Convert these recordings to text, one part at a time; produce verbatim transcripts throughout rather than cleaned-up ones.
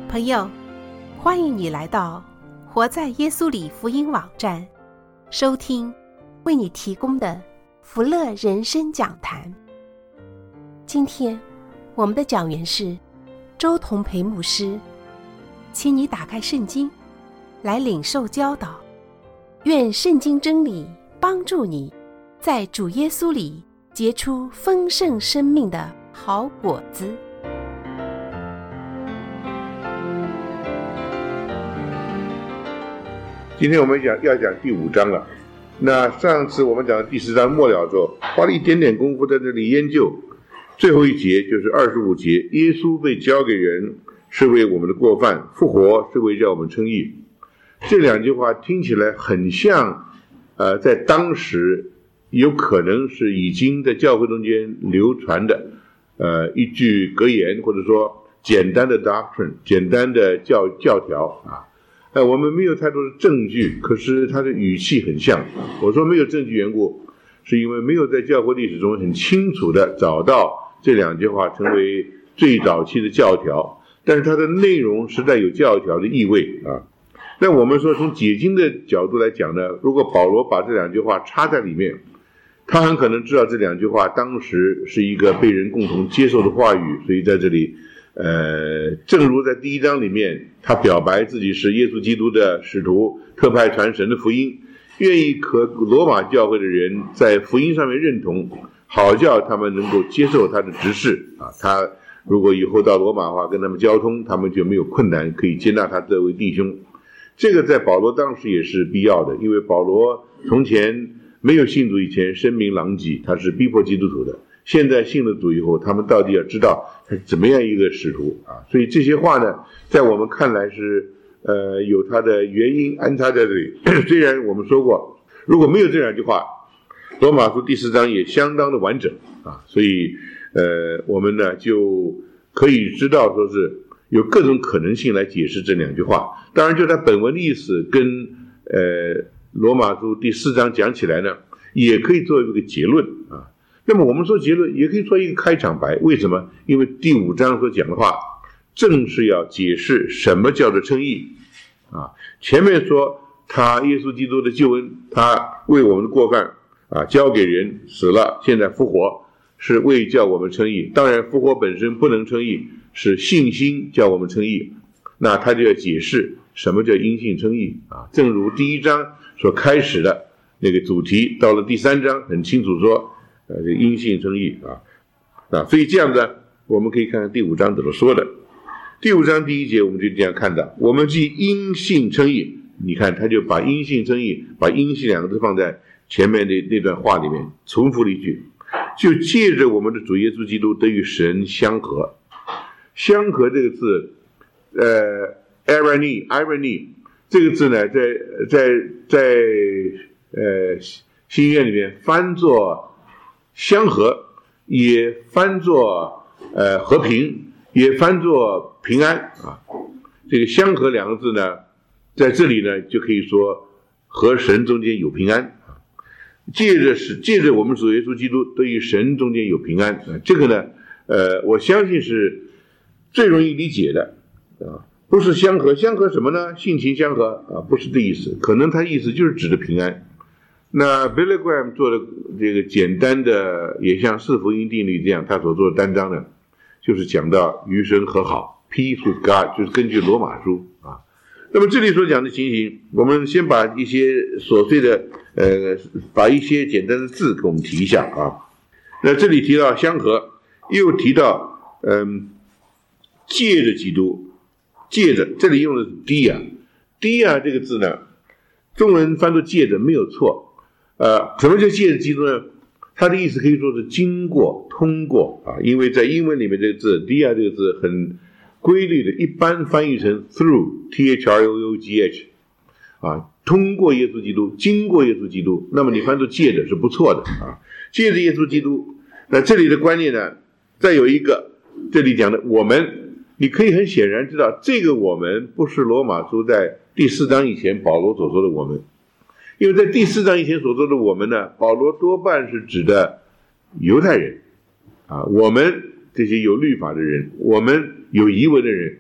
朋友，欢迎你来到活在耶稣里福音网站，收听为你提供的福乐人生讲坛。今天我们的讲员是周同培牧师，请你打开圣经来领受教导，愿圣经真理帮助你在主耶稣里结出丰盛生命的好果子。 今天我们讲要讲第五章了。那上次我们讲的第四章末了之后，花了一点点功夫在这里研究。最后一节就是二十五节，耶稣被交给人，是为我们的过犯；复活是为叫我们称义。这两句话听起来很像，呃，在当时有可能是已经在教会中间流传的，呃，一句格言，或者说简单的 doctrine， 简单的教教条啊。呃，我们没有太多的证据，可是它的语气很像。我说没有证据缘故，是因为没有在教会历史中很清楚的找到这两句话成为最早期的教条，但是它的内容实在有教条的意味啊。那我们说从解经的角度来讲呢，如果保罗把这两句话插在里面，他很可能知道这两句话当时是一个被人共同接受的话语，所以在这里呃，正如在第一章里面他表白自己是耶稣基督的使徒，特派传神的福音，愿意和罗马教会的人在福音上面认同，好叫他们能够接受他的指示啊。他如果以后到罗马的话跟他们交通，他们就没有困难，可以接纳他这位弟兄。这个在保罗当时也是必要的，因为保罗从前没有信主以前声名狼藉，他是逼迫基督徒的，现在信了主以后，他们到底要知道他是怎么样一个使徒啊？所以这些话呢，在我们看来是呃有它的原因安插在这里。虽然我们说过，如果没有这两句话，罗马书第四章也相当的完整啊，所以呃我们呢就可以知道说是有各种可能性来解释这两句话。当然就它本文的意思跟呃罗马书第四章讲起来呢，也可以作为一个结论啊。那么我们说结论也可以做一个开场白，为什么？因为第五章所讲的话正是要解释什么叫做称义啊。前面说他耶稣基督的救恩，他为我们的过犯啊交给人死了，现在复活是为叫我们称义。当然复活本身不能称义，是信心叫我们称义，那他就要解释什么叫因信称义啊。正如第一章所开始的那个主题，到了第三章很清楚说呃，这因信称义啊，啊，所以这样子，我们可以看看第五章怎么说的。第五章第一节，我们就这样看到，我们既因信称义，你看他就把因信称义，把因信两个字放在前面的那段话里面，重复了一句，就借着我们的主耶稣基督得与神相合。相合这个字，呃 ，irony irony 这个字呢，在在在呃新约里面翻作相合，也翻作呃和平，也翻作平安啊。这个相合两个字呢，在这里呢就可以说和神中间有平安，借着是借着我们主耶稣基督对于神中间有平安啊。这个呢，呃，我相信是最容易理解的啊。不是相合，相合什么呢？性情相合啊，不是这意思，可能它意思就是指的平安。那 Billy Graham 做的这个简单的，也像四福音定律这样，他所做的单章呢，就是讲到与神和好 ，peace with God， 就是根据罗马书啊。那么这里所讲的情形，我们先把一些琐碎的，呃，把一些简单的字给我们提一下啊。那这里提到相合，又提到嗯，借着基督，借着，这里用的是 dia，dia 这个字呢，中文翻作借着没有错。呃，什么叫借着基督呢？它的意思可以说是经过、通过啊，因为在英文里面这个字 dia 这个字很规律的，一般翻译成 through t h r o u g h 啊，通过耶稣基督，经过耶稣基督，那么你翻作借着是不错的啊，借着耶稣基督。那这里的观念呢，再有一个，这里讲的我们，你可以很显然知道，这个我们不是罗马书在第四章以前保罗所说的我们。因为在第四章以前所说的我们呢，保罗多半是指的犹太人啊，我们这些有律法的人，我们有疑问的人，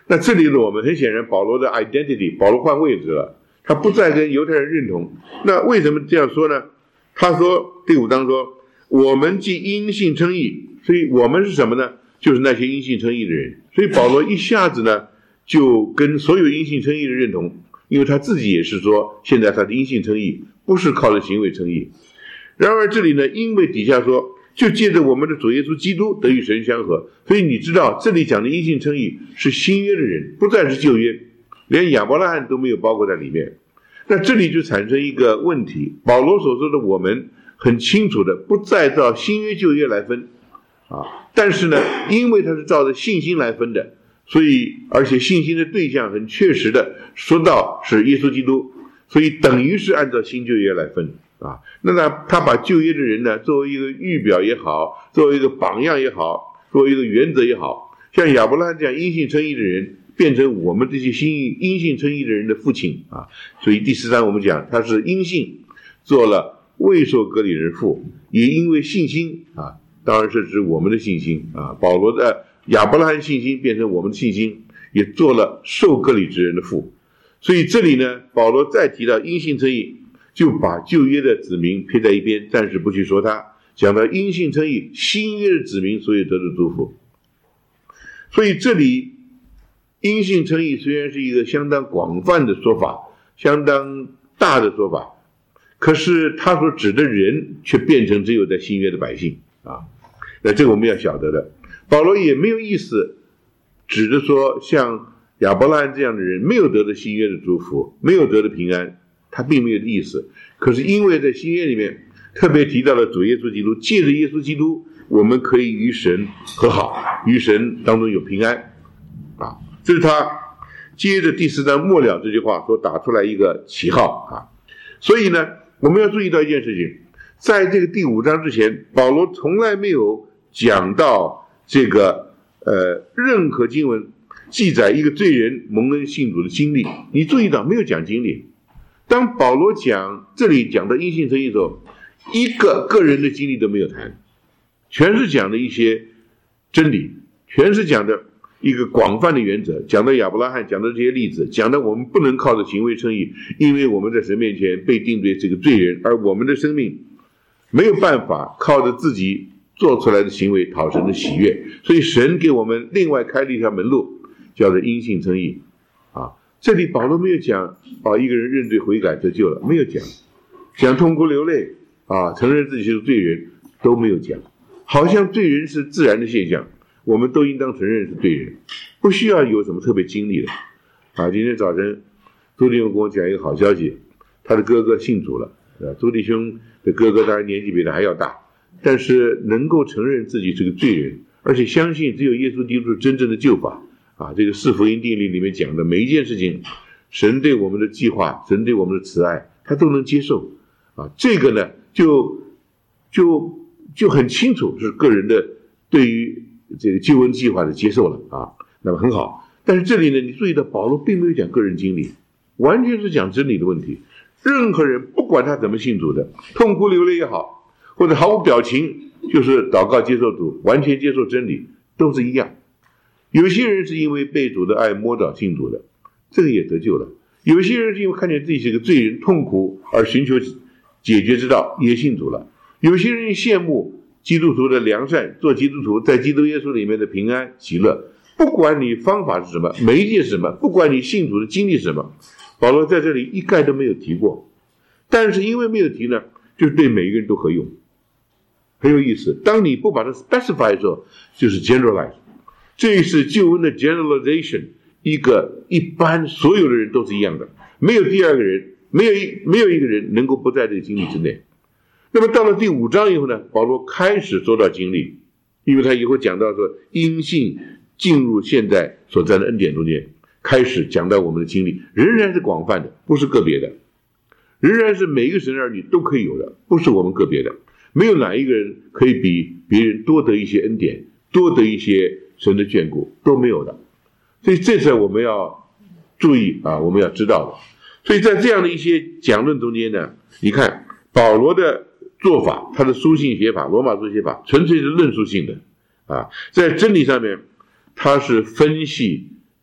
那这里的我们很显然，保罗的 identity， 保罗换位置了，他不再跟犹太人认同。那为什么这样说呢？他说第五章说，我们既因信称义，所以我们是什么呢？就是那些因信称义的人。所以保罗一下子呢就跟所有因信称义的认同，因为他自己也是说，现在他的因信称义不是靠着行为称义。然而这里呢，因为底下说，就借着我们的主耶稣基督得与神相合，所以你知道这里讲的因信称义是新约的人，不再是旧约，连亚伯拉罕都没有包括在里面。那这里就产生一个问题，保罗所说的我们很清楚的不再照新约旧约来分啊，但是呢，因为它是照着信心来分的，所以而且信心的对象很确实的说到是耶稣基督，所以等于是按照新旧约来分啊。那呢，他把旧约的人呢作为一个预表也好，作为一个榜样也好，作为一个原则也好，像亚伯拉罕这样因信称义的人，变成我们这些新因信称义的人的父亲啊。所以第十章我们讲他是因信做了未受割礼人父，也因为信心啊，当然是指我们的信心啊，保罗的亚伯拉罕信心变成我们的信心，也做了受割礼之人的父。所以这里呢，保罗再提到因信称义，就把旧约的子民撇在一边，暂时不去说他，讲到因信称义，新约的子民所以得的祝福。所以这里因信称义虽然是一个相当广泛的说法，相当大的说法，可是他所指的人却变成只有在新约的百姓啊。那这个我们要晓得的，保罗也没有意思指着说像亚伯拉罕这样的人没有得到新约的祝福，没有得到平安，他并没有意思。可是因为在新约里面特别提到了主耶稣基督，借着耶稣基督我们可以与神和好，与神当中有平安啊。这是他接着第四章末了这句话所打出来一个旗号啊。所以呢，我们要注意到一件事情，在这个第五章之前，保罗从来没有讲到这个呃任何经文记载一个罪人蒙恩信主的经历。你注意到没有讲经历？当保罗讲这里讲到因信称义的时候，一个个人的经历都没有谈，全是讲的一些真理，全是讲的一个广泛的原则，讲到亚伯拉罕，讲到这些例子，讲到我们不能靠着行为称义，因为我们在神面前被定罪这个罪人，而我们的生命没有办法靠着自己做出来的行为讨神的喜悦，所以神给我们另外开了一条门路，叫做因信称义啊。这里保罗没有讲啊，一个人认罪悔改得救了，没有讲，讲痛哭流泪啊，承认自己是罪人都没有讲，好像罪人是自然的现象，我们都应当承认是罪人，不需要有什么特别经历的啊。今天早晨朱弟兄跟我讲一个好消息，他的哥哥信主了啊。朱弟兄的哥哥当然年纪比他还要大，但是能够承认自己是个罪人，而且相信只有耶稣基督是真正的救法啊。这个四福音定理里面讲的每一件事情，神对我们的计划，神对我们的慈爱，他都能接受啊。这个呢就就就很清楚是个人的对于这个救恩计划的接受了啊。那么很好，但是这里呢，你注意到保罗并没有讲个人经历，完全是讲真理的问题。任何人不管他怎么信主的，痛哭流泪也好，或者毫无表情，就是祷告接受主，完全接受真理，都是一样。有些人是因为被主的爱摸着信主的，这个也得救了；有些人是因为看见自己是个罪人，痛苦而寻求解决之道，也信主了；有些人羡慕基督徒的良善，做基督徒在基督耶稣里面的平安喜乐。不管你方法是什么，媒介是什么，不管你信主的经历是什么，保罗在这里一概都没有提过。但是因为没有提呢，就是对每一个人都合用，很有意思。当你不把它 specify 的时候，就是 generalize， 这是救恩的 generalization， 一个一般所有的人都是一样的，没有第二个人，没有一没有一个人能够不在这个经历之内。那么到了第五章以后呢，保罗开始说到经历，因为他以后讲到说因信进入现在所在的恩典中间，开始讲到我们的经历，仍然是广泛的，不是个别的，仍然是每一个神的儿女都可以有的，不是我们个别的，没有哪一个人可以比别人多得一些恩典，多得一些神的眷顾，都没有的。所以这是我们要注意啊，我们要知道的。所以在这样的一些讲论中间呢，你看保罗的做法，他的书信写法，罗马书写法，纯粹是论述性的啊，在真理上面他是分析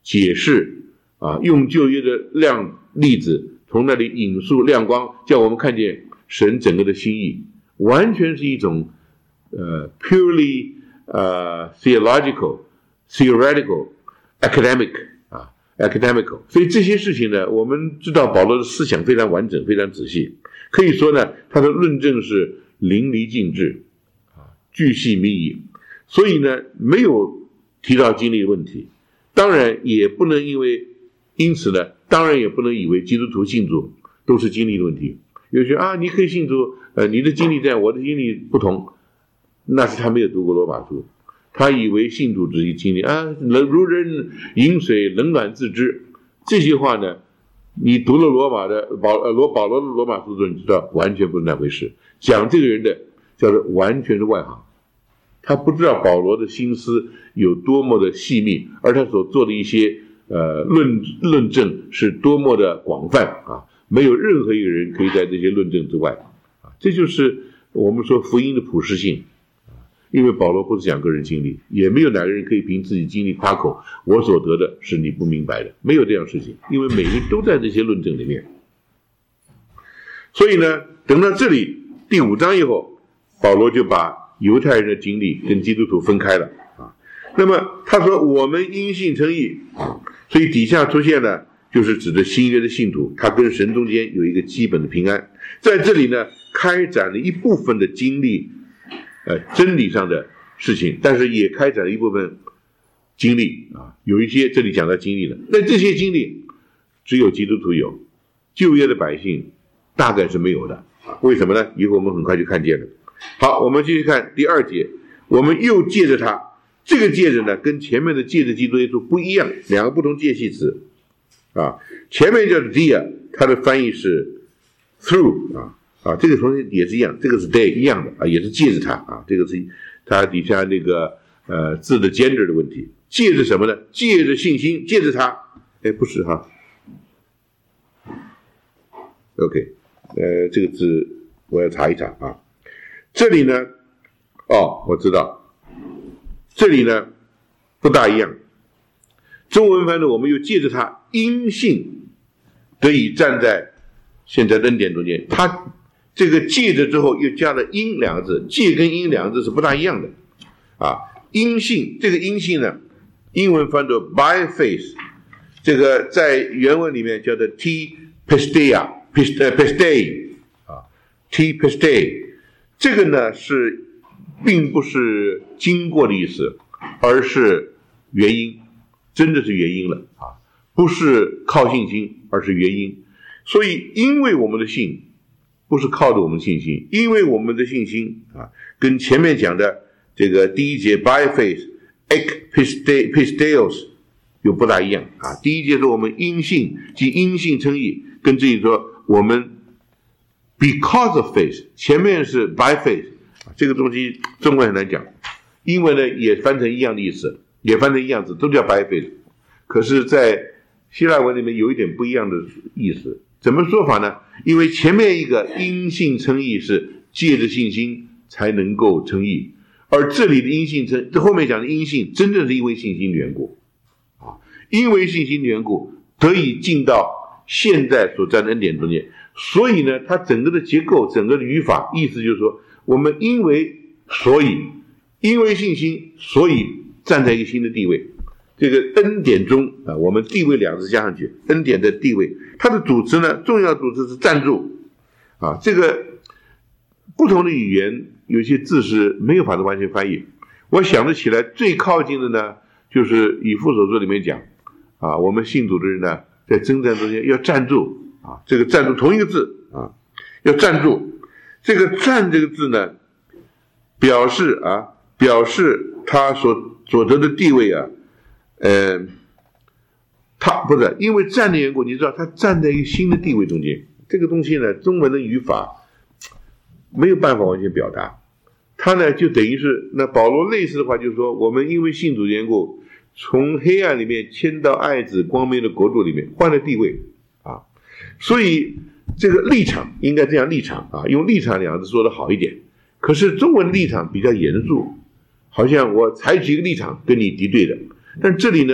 解释啊，用旧约的亮例子从那里引述亮光，叫我们看见神整个的心意，完全是一种呃 purely 呃 theological theoretical academic 啊 academical。所以这些事情呢，我们知道保罗的思想非常完整，非常仔细，可以说呢，他的论证是淋漓尽致啊，巨细靡遗。所以呢，没有提到经历的问题，当然也不能因为因此呢，当然也不能以为基督徒信主都是经历的问题。有些啊，你可以信主，呃，你的经历这样，我的经历不同，那是他没有读过罗马书，他以为信主只是经历啊，如人饮水，冷暖自知。这些话呢，你读了罗马的保呃罗保罗的罗马书之后，你知道完全不是那回事。讲这个人的叫做完全是外行。他不知道保罗的心思有多么的细密，而他所做的一些呃论论证是多么的广泛啊！没有任何一个人可以在这些论证之外啊！这就是我们说福音的普适性啊！因为保罗不是讲个人经历，也没有哪个人可以凭自己经历夸口，我所得的是你不明白的，没有这样的事情，因为每个人都在这些论证里面。所以呢，等到这里第五章以后，保罗就把犹太人的经历跟基督徒分开了啊，那么他说我们因信称义，所以底下出现了就是指的新约的信徒，他跟神中间有一个基本的平安，在这里呢开展了一部分的经历，呃真理上的事情，但是也开展了一部分经历啊，有一些这里讲到经历了，那这些经历只有基督徒有，旧约的百姓大概是没有的，为什么呢？以后我们很快就看见了。好，我们继续看第二节，我们又借着他，这个借着呢跟前面的借着基督耶稣不一样，两个不同介系词啊，前面叫 dia， 它的翻译是 through 啊啊，这个同学也是一样，这个是 day 一样的啊，也是借着他啊，这个是它底下那个呃字的 gender 的问题，借着什么呢？借着信心，借着他，哎，不是哈 ，OK， 呃，这个字我要查一查啊。这里呢，哦，我知道，这里呢不大一样。中文翻的我们又借着他因信得以站在现在恩典中间，他这个借着之后又加了因两个字，借跟因两个字是不大一样的啊。因信，这个因信呢，英文翻作 by faith， 这个在原文里面叫做 t pistia pistai 啊 t pistai。这个呢是并不是经过的意思，而是原因，真的是原因了啊，不是靠信心，而是原因。所以因为我们的信不是靠着我们的信心，因为我们的信心啊，跟前面讲的这个第一节 by faith ek pisteos 有不大一样啊。第一节说我们因信即因信称义，跟这里说我们because of faith， 前面是 by faith， 这个东西中文很难讲，英文呢也翻成一样的意思，也翻成一样字，都叫 by faith， 可是在希腊文里面有一点不一样的意思，怎么说法呢？因为前面一个因信称义是借着信心才能够称义，而这里的因信称，这后面讲的因信真正是因为信心的缘故啊，因为信心的缘故得以进到现在所站的恩典中间。所以呢，它整个的结构，整个的语法，意思就是说，我们因为所以，因为信心，所以站在一个新的地位。这个恩典中啊，我们地位两个字加上去，恩典的地位，它的主词呢，重要主词是站住啊。这个不同的语言有些字是没有法子完全翻译。我想得起来最靠近的呢，就是以弗所书里面讲啊，我们信主的人呢，在征战中间要站住。啊，这个站住同一个字啊，要站住。这个站这个字呢，表示啊，表示他所所得的地位啊，呃，他不是因为站的缘故，你知道他站在一个新的地位中间。这个东西呢，中文的语法没有办法完全表达。他呢，就等于是那保罗类似的话，就是说，我们因为信主的缘故，从黑暗里面迁到爱子光明的国度里面，换了地位。所以这个立场应该这样立场啊，用立场两个字说的好一点。可是中文立场比较严肃，好像我采取一个立场跟你敌对的。但这里呢，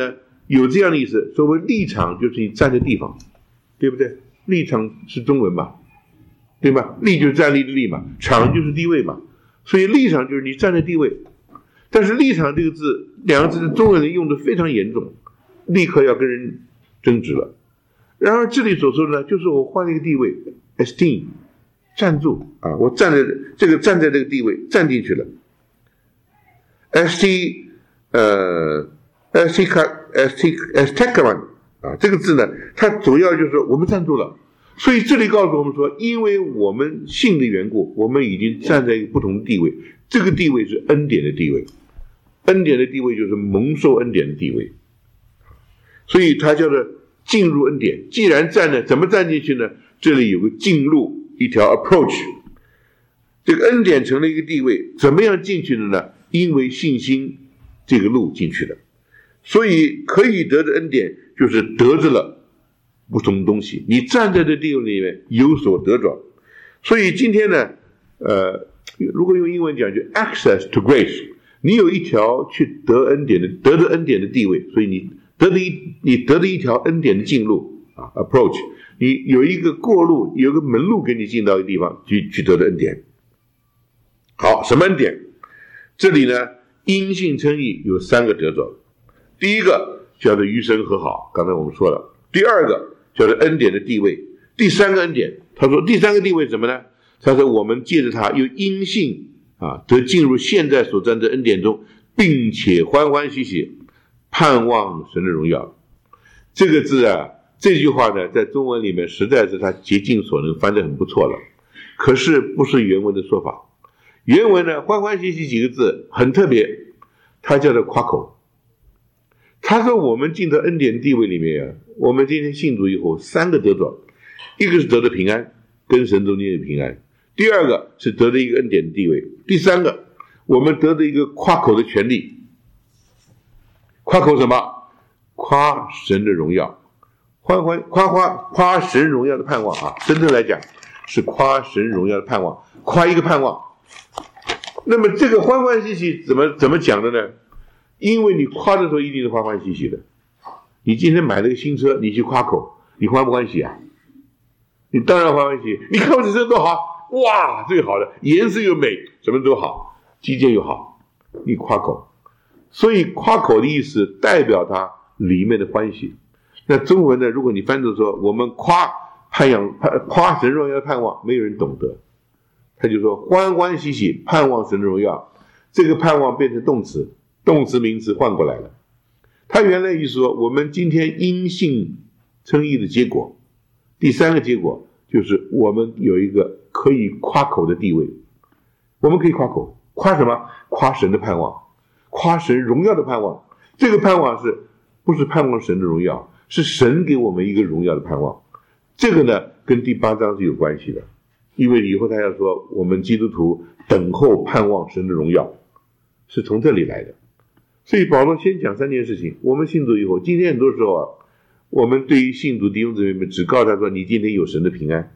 有这样的意思。所谓立场就是你站的地方，对不对？立场是中文嘛，对吧？立就是站立的立嘛，场就是地位嘛，所以立场就是你站的地位。但是立场这个字，两个字的中文人用的非常严重，立刻要跟人争执了。然而这里所说的呢，就是我换了一个地位 ，esteem， 站住啊，我站在这个站在这个地位站进去了。st 呃 st st st 啊，这个字呢，它主要就是我们站住了。所以这里告诉我们说，因为我们信的缘故，我们已经站在一个不同的地位，这个地位是恩典的地位，恩典的地位就是蒙受恩典的地位，所以它叫做进入恩典。既然站了，怎么站进去呢？这里有个进入一条 approach， 这个恩典成了一个地位，怎么样进去的呢？因为信心这个路进去的，所以可以得的恩典就是得着了不同东西，你站在这地位里面有所得着。所以今天呢，呃，如果用英文讲，就 access to grace， 你有一条去得恩典的、得着恩典的地位，所以你得的一你得的一条恩典的进路啊 ，approach， 你有一个过路，有一个门路给你进到一个地方去去得的恩典。好，什么恩典？这里呢，因信称义有三个得着，第一个叫做与神和好，刚才我们说了；第二个叫做恩典的地位；第三个恩典，他说第三个地位什么呢？他说我们借着他又因信啊，得进入现在所站的恩典中，并且欢欢喜喜盼望神的荣耀。这个字啊，这句话呢，在中文里面实在是他竭尽所能翻得很不错了，可是不是原文的说法。原文呢，欢欢喜喜几个字很特别，它叫做夸口。他说我们进到恩典地位里面啊，我们今天信主以后三个得着，一个是得的平安，跟神中间的平安；第二个是得的一个恩典的地位；第三个我们得的一个夸口的权利。夸口什么？夸神的荣耀，欢欢夸夸夸神荣耀的盼望啊！真正来讲是夸神荣耀的盼望，夸一个盼望。那么这个欢欢喜喜怎么怎么讲的呢？因为你夸的时候一定是欢欢喜喜的。你今天买了个新车，你去夸口，你欢不欢喜啊？你当然欢欢喜。你看我这车多好，哇，最好的，颜色又美，什么都好，机件又好，你夸口。所以夸口的意思代表它里面的欢喜。那中文呢，如果你翻作说我们夸盼仰夸神荣耀的盼望，没有人懂得。他就说欢欢喜喜盼望神的荣耀，这个盼望变成动词，动词名词换过来了。他原来意思说，我们今天因信称义的结果，第三个结果就是我们有一个可以夸口的地位。我们可以夸口，夸什么？夸神的盼望，夸神荣耀的盼望。这个盼望是不是盼望神的荣耀？是神给我们一个荣耀的盼望。这个呢，跟第八章是有关系的。因为以后他要说我们基督徒等候盼望神的荣耀，是从这里来的。所以保罗先讲三件事情。我们信主以后，今天很多时候啊，我们对于信主弟兄姊妹们只告诉他说你今天有神的平安。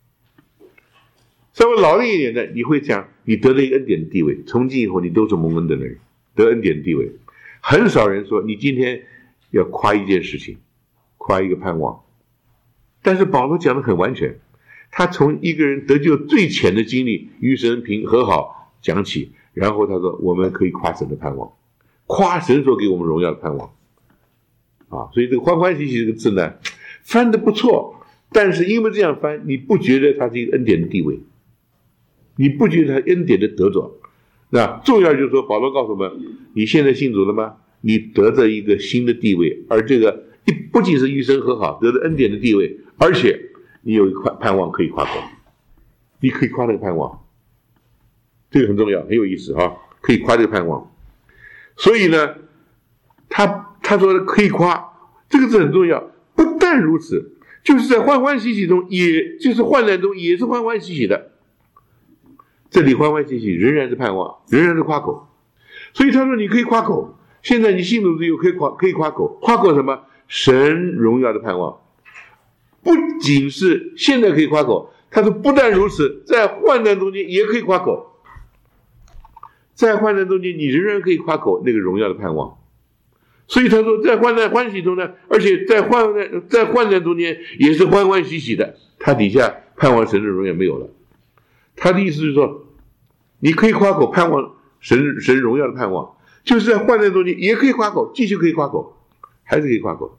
稍微老练一点的，你会讲你得了一个恩典的地位，从今以后你都是蒙恩的人，得恩典的地位。很少人说你今天要夸一件事情，夸一个盼望。但是保罗讲得很完全，他从一个人得救最浅的经历，与神平和好讲起，然后他说我们可以夸神的盼望，夸神所给我们荣耀的盼望啊。所以这个欢欢喜喜这个字呢，翻得不错，但是因为这样翻，你不觉得它是一个恩典的地位，你不觉得它恩典的得着。那重要就是说，保罗告诉我们，你现在信主了吗？你得着一个新的地位，而这个不仅是与神和好，得着恩典的地位，而且你有一块盼望可以夸口，你可以夸这个盼望，这个很重要，很有意思啊！可以夸这个盼望。所以呢，他他说可以夸，这个字很重要。不但如此，就是在欢欢喜喜中，也就是患难中，也是欢欢喜喜的。这里欢欢喜喜仍然是盼望，仍然是夸口。所以他说你可以夸口，现在你信主之后可以夸可以夸口，夸口什么？神荣耀的盼望。不仅是现在可以夸口，他说不但如此，在患难中间也可以夸口。在患难中间你仍然可以夸口那个荣耀的盼望。 所以他说在患难欢喜中呢，而且在患难在患难中间也是欢欢喜喜的。他底下盼望神的荣耀没有了。他的意思是说，你可以夸口盼望神神荣耀的盼望，就是在患难中间也可以夸口，继续可以夸口，还是可以夸口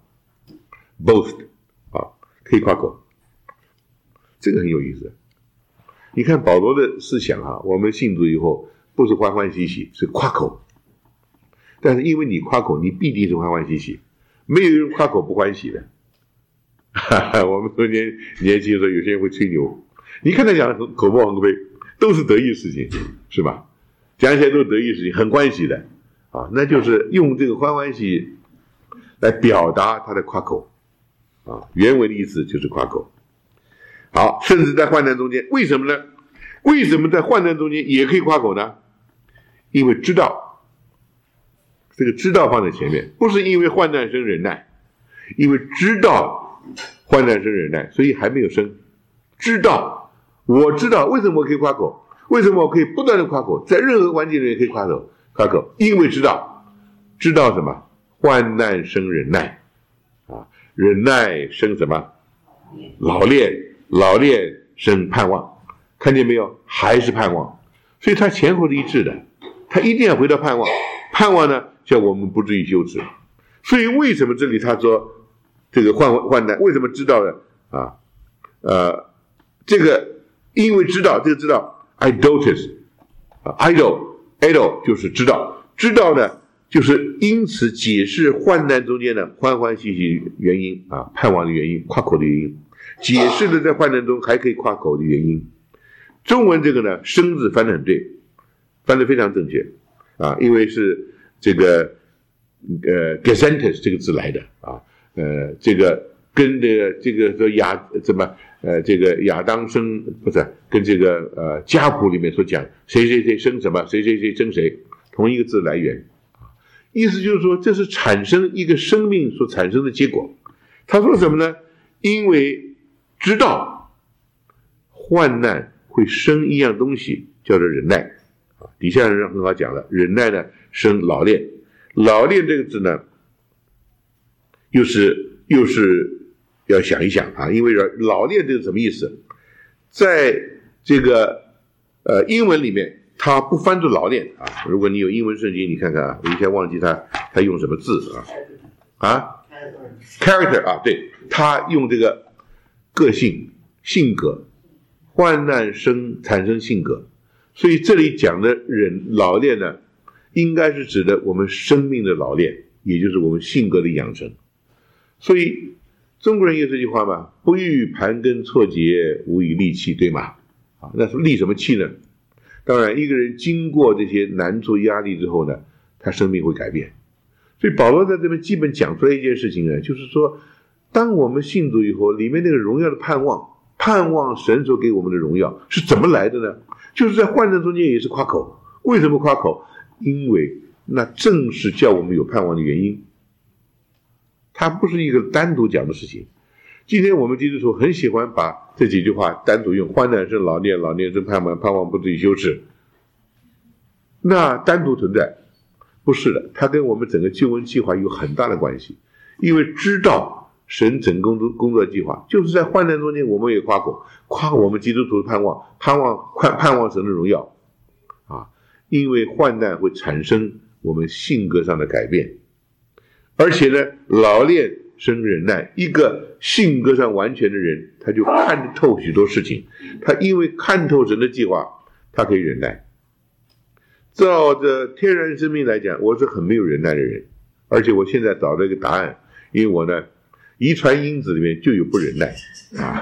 ，boast 啊，可以夸口，这个很有意思。你看保罗的思想啊，我们信主以后不是欢欢喜喜，是夸口。但是因为你夸口，你必定是欢欢喜喜，没有人夸口不欢喜的。我们中间年轻的时候，有些人会吹牛，你看他讲的口沫横飞，都是得意事情，是吧？讲起来都是得意事情，很欢喜的啊，那就是用这个欢欢喜来表达他的夸口啊，原文的意思就是夸口。好，甚至在患难中间，为什么呢？为什么在患难中间也可以夸口呢？因为知道，这个知道放在前面，不是因为患难生忍耐，因为知道患难生忍耐，所以还没有生。知道，我知道为什么我可以夸口，为什么我可以不断的夸口，在任何环境里也可以夸口，夸口，因为知道，知道什么？患难生忍耐，啊，忍耐生什么？老练。老练生盼望，看见没有？还是盼望，所以他前后是一致的，他一定要回到盼望。盼望呢，叫我们不至于羞耻。所以为什么这里他说这个患患难？为什么知道呢？啊，呃，这个因为知道，这个知道 idotus 啊 idol idol 就是知道，知道呢就是因此解释患难中间的欢欢喜喜原因啊，盼望的原因，夸口的原因。解释了在患难中还可以夸口的原因。中文这个呢，生字翻得很对，翻得非常正确啊，因为是这个呃 gesentus 这个字来的啊，呃，这个跟这个这个说亚怎么呃这个亚当生不是跟这个呃家谱里面所讲谁谁谁生什么，谁谁谁生谁，同一个字来源，意思就是说这是产生一个生命所产生的结果。他说什么呢？因为知道患难会生一样东西，叫做忍耐啊。底下人很好讲了，忍耐呢生老练，老练这个字呢，又是又是要想一想啊，因为老练这个什么意思？在这个呃英文里面，它不翻作老练啊。如果你有英文圣经，你看看啊，我以前忘记它它用什么字啊啊 ，character 啊，对，它用这个。个性、性格，患难生产生性格，所以这里讲的忍老练呢，应该是指的我们生命的老练，也就是我们性格的养成。所以中国人有这句话嘛，不欲盘根错节，无以利器，对吗？啊，那是利什么器呢？当然，一个人经过这些难处压力之后呢，他生命会改变。所以保罗在这边基本讲出来一件事情呢，就是说。当我们信主以后，里面那个荣耀的盼望，盼望神所给我们的荣耀是怎么来的呢？就是在患难中间也是夸口。为什么夸口？因为那正是叫我们有盼望的原因。它不是一个单独讲的事情。今天我们基督徒很喜欢把这几句话单独用，患难生老练，老练生盼望，盼望不至于羞耻。那单独存在，不是的，它跟我们整个救恩计划有很大的关系，因为知道。神整工作工作计划，就是在患难中间，我们也夸口，夸我们基督徒的盼望，盼望盼盼望神的荣耀，啊，因为患难会产生我们性格上的改变，而且呢，老练生忍耐，一个性格上完全的人，他就看得透许多事情，他因为看透神的计划，他可以忍耐。照着天然生命来讲，我是很没有忍耐的人，而且我现在找到一个答案，因为我呢。遗传因子里面就有不忍耐啊！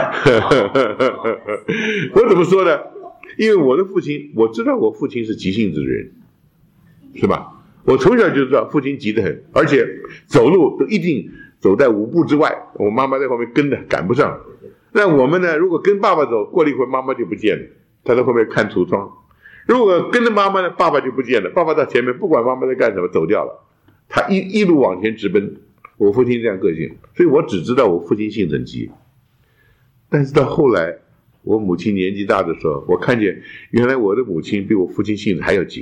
我怎么说呢？因为我的父亲，我知道我父亲是急性子的人，是吧？我从小就知道父亲急得很，而且走路都一定走在五步之外，我妈妈在后面跟着赶不上。那我们呢？如果跟爸爸走，过了一会儿妈妈就不见了，他在后面看橱窗；如果跟着妈妈呢，爸爸就不见了，爸爸到前面不管妈妈在干什么走掉了，他一一路往前直奔。我父亲这样个性，所以我只知道我父亲性很急。但是到后来，我母亲年纪大的时候，我看见原来我的母亲比我父亲性子还要急。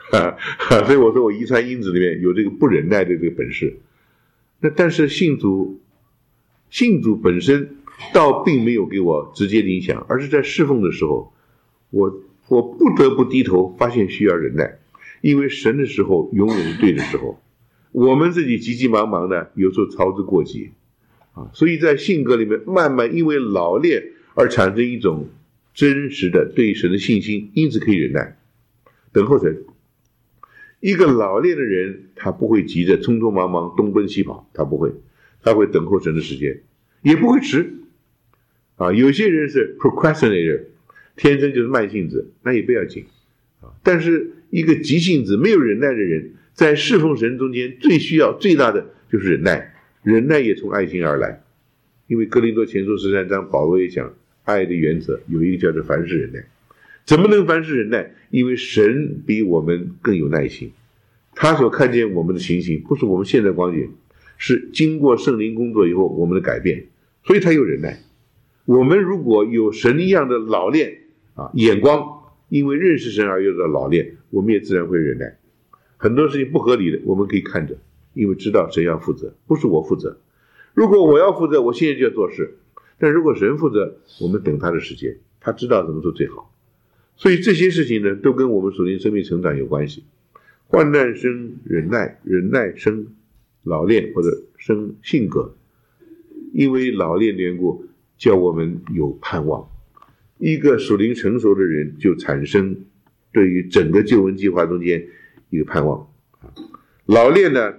啊啊、所以我说我遗传因子里面有这个不忍耐的这个本事。那但是信主，信主本身倒并没有给我直接的影响，而是在侍奉的时候，我我不得不低头，发现需要忍耐，因为神的时候永远是对的时候，我们自己急急忙忙的，有时候操之过急啊，所以在性格里面慢慢因为老练而产生一种真实的对神的信心，因此可以忍耐，等候神。一个老练的人，他不会急着匆匆忙忙东奔西跑，他不会，他会等候神的时间，也不会迟啊。有些人是 procrastinator， 天生就是慢性子，那也不要紧啊。但是一个急性子没有忍耐的人，在侍奉神中间最需要最大的就是忍耐，忍耐也从爱心而来，因为哥林多前书十三章保罗也讲，爱的原则有一个叫做凡事忍耐。怎么能凡事忍耐？因为神比我们更有耐心，他所看见我们的情形不是我们现在光景，是经过圣灵工作以后我们的改变，所以他有忍耐。我们如果有神一样的老练啊眼光，因为认识神而有的老练，我们也自然会忍耐。很多事情不合理的我们可以看着，因为知道神要负责，不是我负责。如果我要负责，我现在就要做事，但如果神负责，我们等他的时间，他知道怎么做最好。所以这些事情呢，都跟我们属灵生命成长有关系。患难生忍耐，忍耐生老练或者生性格，因为老练的缘故，叫我们有盼望。一个属灵成熟的人，就产生对于整个救恩计划中间一个盼望。老练呢，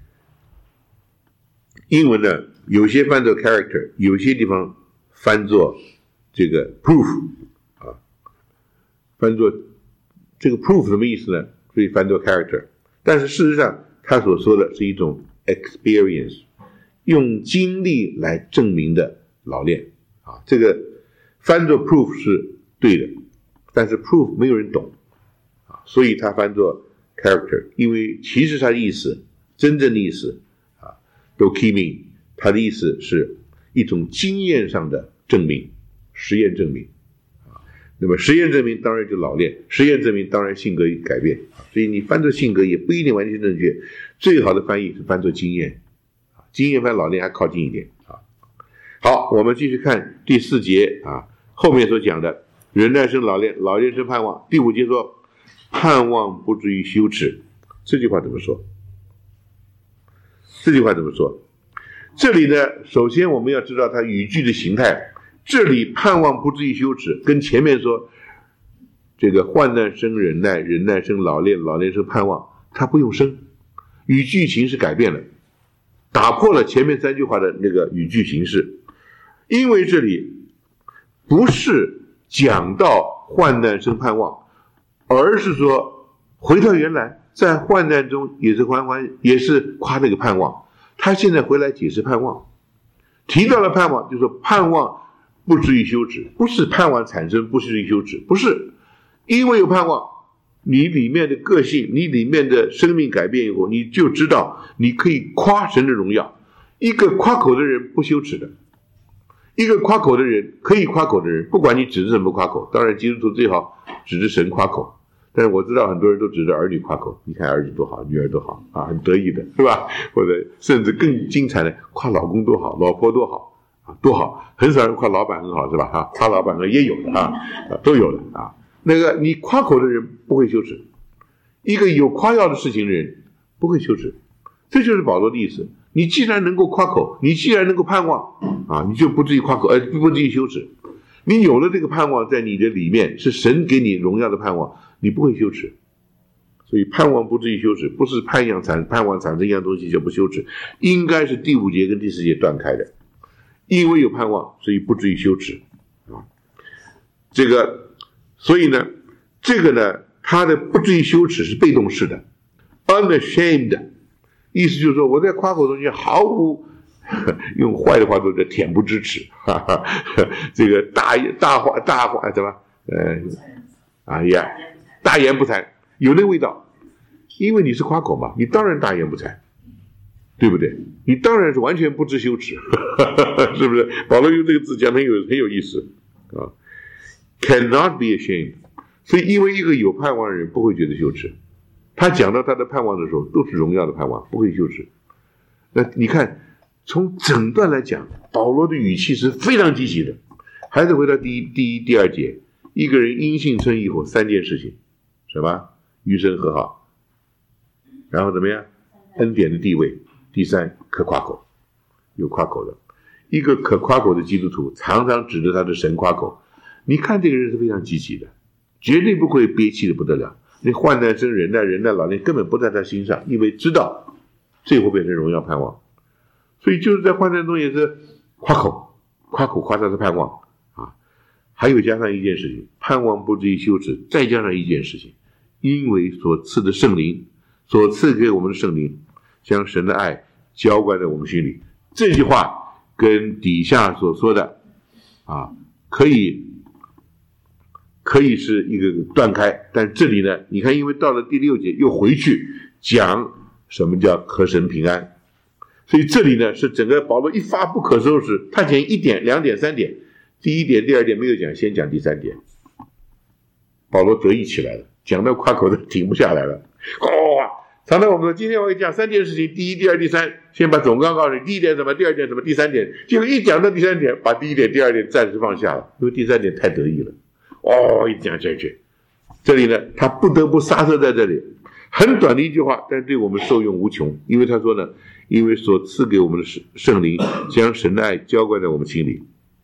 英文呢，有些翻作 character， 有些地方翻作这个 proof。翻作这个 proof 什么意思呢？所以翻作 character， 但是事实上他所说的是一种 experience， 用经历来证明的老练啊。这个翻作 proof 是对的，但是 proof 没有人懂啊，所以他翻作 character， 因为其实他的意思，真正的意思啊，都 key mean， 他的意思是一种经验上的证明，实验证明。那么实验证明当然就老练，实验证明当然性格改变，所以你翻作性格也不一定完全正确，最好的翻译是翻作经验，经验翻老练还靠近一点啊。好，我们继续看第四节啊，后面所讲的忍耐生老练，老练生盼望。第五节说盼望不至于羞耻，这句话怎么说？这句话怎么说？这里呢，首先我们要知道它语句的形态。这里盼望不至于羞耻，跟前面说这个患难生忍耐，忍耐生老练，老练生盼望，它不用生，语句形式改变了，打破了前面三句话的那个语句形式。因为这里不是讲到患难生盼望，而是说回到原来，在患难中也是欢欢，也是夸这个盼望。他现在回来解释盼望，提到了盼望，就是说盼望不至于羞耻，不是盼望产生不至于羞耻，不是，因为有盼望，你里面的个性，你里面的生命改变以后，你就知道你可以夸神的荣耀。一个夸口的人不羞耻的，一个夸口的人，可以夸口的人，不管你指着什么夸口，当然基督徒最好指着神夸口，但是我知道很多人都指着儿女夸口，你看儿子多好，女儿多好啊，很得意的是吧？或者甚至更精彩的夸老公多好，老婆多好多好，很少人夸老板很好是吧？啊，夸老板也有的啊，都有的啊。那个你夸口的人不会羞耻，一个有夸耀的事情的人不会羞耻，这就是保罗的意思。你既然能够夸口，你既然能够盼望啊，你就不至于夸口，呃，不至于羞耻。你有了这个盼望在你的里面，是神给你荣耀的盼望，你不会羞耻。所以盼望不至于羞耻，不是盼望产盼望产生一样东西就不羞耻，应该是第五节跟第四节断开的。因为有盼望，所以不至于羞耻啊。这个，所以呢，这个呢，他的不至于羞耻是被动式的 ，unashamed， 意思就是说我在夸口中间毫无，用坏的话说叫恬不知耻，哈哈，这个大大话大话怎么呃，哎呀，大言不惭，有那味道，因为你是夸口嘛，你当然大言不惭。对不对？你当然是完全不知羞耻，是不是？保罗用这个字讲很有很有意思啊 ，cannot be ashamed。所以，因为一个有盼望的人不会觉得羞耻他讲到他的盼望的时候，都是荣耀的盼望，不会羞耻。那你看，从整段来讲，保罗的语气是非常积极的。还是回到第一、第一、第二节，一个人因信称义后，三件事情，什么？与神和好，然后怎么样？恩典的地位。第三，可夸口，有夸口的。一个可夸口的基督徒，常常指着他的神夸口。你看这个人是非常积极的，绝对不会憋气的不得了。那患难生忍耐，忍耐老练，根本不在他心上，因为知道这会变成荣耀盼望。所以就是在患难中也是夸口，夸口夸他的盼望啊。还有加上一件事情，盼望不至于羞耻，再加上一件事情，因为所赐的圣灵，所赐给我们的圣灵，将神的爱浇灌在我们心里。这句话跟底下所说的啊，可以可以是一个断开，但这里呢，你看，因为到了第六节又回去讲什么叫和神平安，所以这里呢是整个保罗一发不可收拾。他讲一点、两点、三点，第一点、第二点没有讲，先讲第三点。保罗得意起来了，讲到夸口的停不下来了。哇！常常我们说，今天我给你讲三件事情，第一、第二、第三，先把总纲告诉你，第一点什么，第二点什么，第三点，结果一讲到第三点，把第一点、第二点暂时放下了，因为第三点太得意了。哦，一讲下去，这里呢，他不得不刹车在这里。很短的一句话，但对我们受用无穷，因为他说呢，因为所赐给我们的圣灵，将神的爱浇灌在我们心里。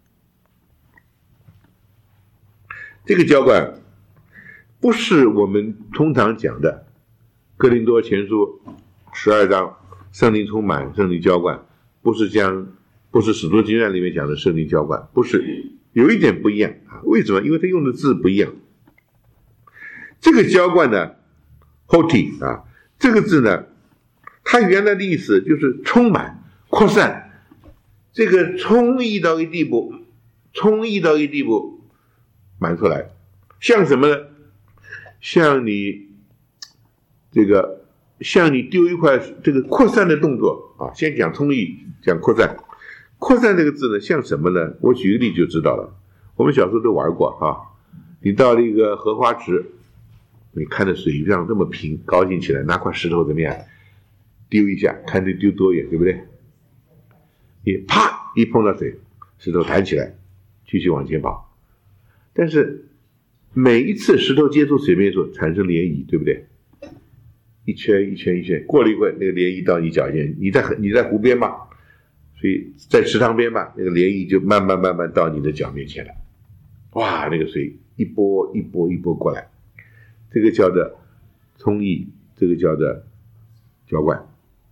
这个浇灌不是我们通常讲的哥林多前书十二章圣灵充满、圣灵浇灌，不是将不是使徒经验里面讲的圣灵浇灌，不是，有一点不一样啊。为什么？因为他用的字不一样。这个浇灌呢 ，hoti 啊，这个字呢，它原来的意思就是充满、扩散，这个充溢到一地步，充溢到一地步，满出来，像什么呢？像你这个，像你丢一块这个扩散的动作啊，先讲充溢，讲扩散。扩散这个字呢，像什么呢？我举个例就知道了。我们小时候都玩过啊，你到了一个荷花池，你看着水上这么平，高兴起来，拿块石头怎么样？丢一下，看这丢多远，对不对？你啪一碰到水，石头弹起来，继续往前跑。但是每一次石头接触水面的时候产生涟漪，对不对？一圈一圈一圈，过了一会儿，那个涟漪到你脚尖，你在你在湖边嘛，所以在池塘边嘛，那个涟漪就慢慢慢慢到你的脚面前了。哇，那个水一波一波一波过来，这个叫做充溢，这个叫做浇灌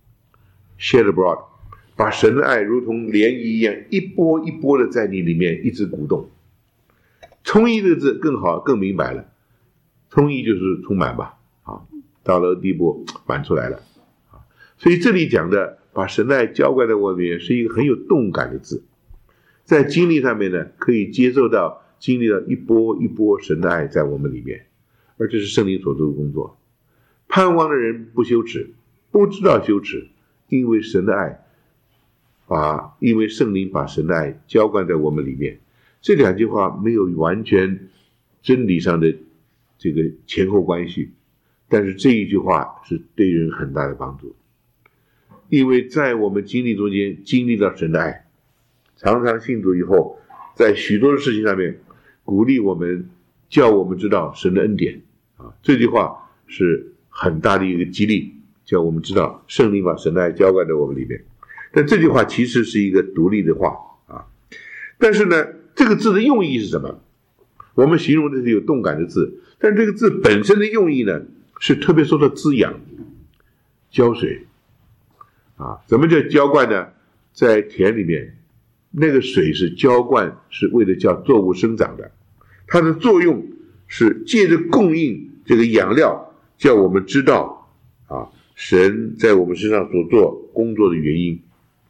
shed abroad， 把神的爱如同涟漪一样一波一波的在你里面一直鼓动。充溢这个字更好更明白了，充溢就是充满吧，啊，到了地步满出来了，啊，所以这里讲的把神的爱浇灌在我里面是一个很有动感的字，在经历上面呢，可以接受到经历了一波一波神的爱在我们里面，而这是圣灵所做的工作。盼望的人不羞耻，不知道羞耻，因为神的爱把因为圣灵把神的爱浇灌在我们里面。这两句话没有完全真理上的这个前后关系，但是这一句话是对人很大的帮助，因为在我们经历中间经历到神的爱，常常信主以后，在许多的事情上面鼓励我们，叫我们知道神的恩典啊，这句话是很大的一个激励，叫我们知道圣灵把神的爱浇灌在我们里面。但这句话其实是一个独立的话啊，但是呢，这个字的用意是什么？我们形容的是有动感的字，但这个字本身的用意呢，是特别说到滋养、浇水啊。什么叫浇灌呢？在田里面，那个水是浇灌，是为了叫作物生长的，它的作用是借着供应这个养料，叫我们知道啊，神在我们身上所做工作的原因。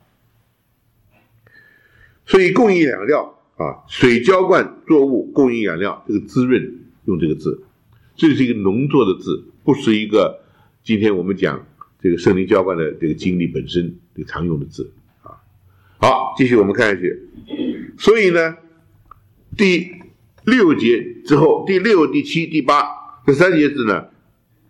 所以供应养料啊，水浇灌作物，供应养料，这个滋润用这个字，这是一个农作的字，不是一个今天我们讲这个圣灵浇灌的这个经历本身这个常用的字啊。好，继续我们看下去。所以呢，第六节之后，第六、第七、第八这三节字呢，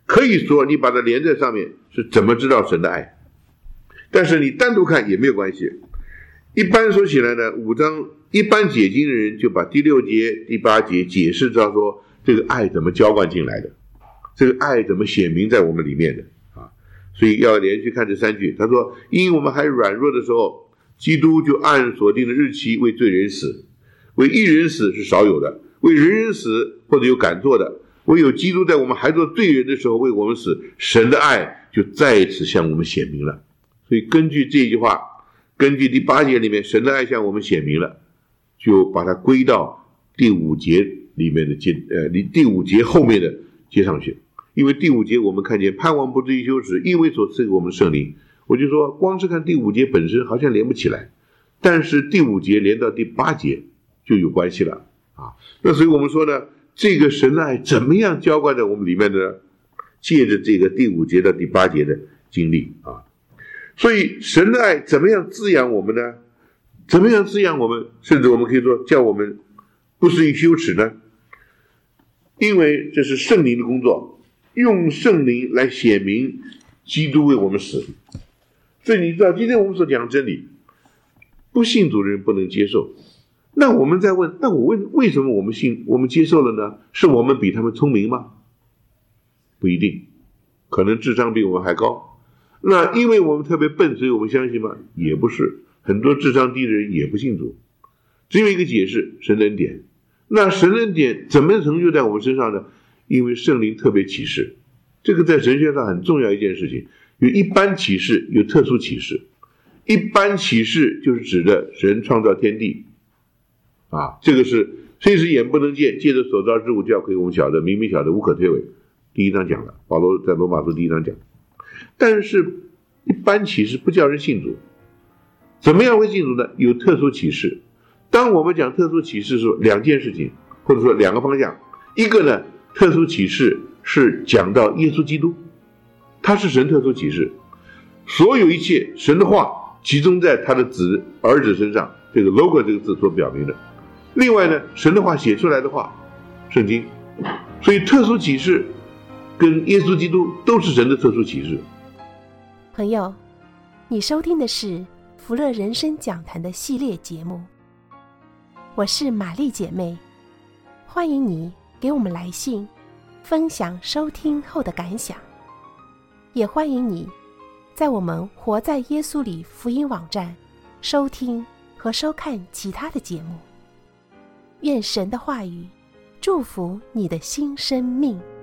可以说你把它连在上面是怎么知道神的爱，但是你单独看也没有关系。一般说起来呢，五章一般解经的人就把第六节第八节解释到说这个爱怎么浇灌进来的，这个爱怎么显明在我们里面的啊，所以要连续看这三句。他说因我们还软弱的时候，基督就按所定的日期为罪人死，为义人死是少有的，为人人死或者有敢做的，唯有基督在我们还做罪人的时候为我们死，神的爱就再次向我们显明了。所以根据这句话，根据第八节里面神的爱向我们显明了，就把它归到第五节里面的接呃第五节后面的接上去。因为第五节我们看见盼望不至于羞耻，因为所赐给我们圣灵。我就说光是看第五节本身好像连不起来，但是第五节连到第八节就有关系了啊。那所以我们说呢，这个神的爱怎么样浇灌在我们里面呢？借着这个第五节到第八节的经历啊。所以神的爱怎么样滋养我们呢？怎么样滋养我们，甚至我们可以说叫我们不至于羞耻呢？因为这是圣灵的工作，用圣灵来显明基督为我们死。所以你知道今天我们所讲真理，不信主的人不能接受。那我们在问，那我问为什么我们信我们接受了呢？是我们比他们聪明吗？不一定，可能智商比我们还高。那因为我们特别笨，所以我们相信吗？也不是，很多智商低的人也不信主。只有一个解释，神的恩典。那神的恩典怎么成就在我们身上呢？因为圣灵特别启示，这个在神学上很重要一件事情。有一般启示，有特殊启示。一般启示就是指的神创造天地啊，这个是虽是眼不能见，借着所造之物教给我们晓得，明明晓得，无可推诿。第一章讲了，保罗在罗马书第一章讲。但是一般启示不叫人信主。怎么样会信主呢？有特殊启示。当我们讲特殊启示的时候，两件事情，或者说两个方向。一个呢，特殊启示是讲到耶稣基督，他是神特殊启示，所有一切神的话集中在他的子儿子身上，这个 logo 这个字所表明的。另外呢，神的话写出来的话，圣经。所以特殊启示跟耶稣基督都是神的特殊启示。 朋友，你收听的是福乐人生讲坛的系列节目，我是玛丽姐妹，欢迎你给我们来信分享收听后的感想，也欢迎你在我们活在耶稣里福音网站收听和收看其他的节目。愿神的话语祝福你的新生命。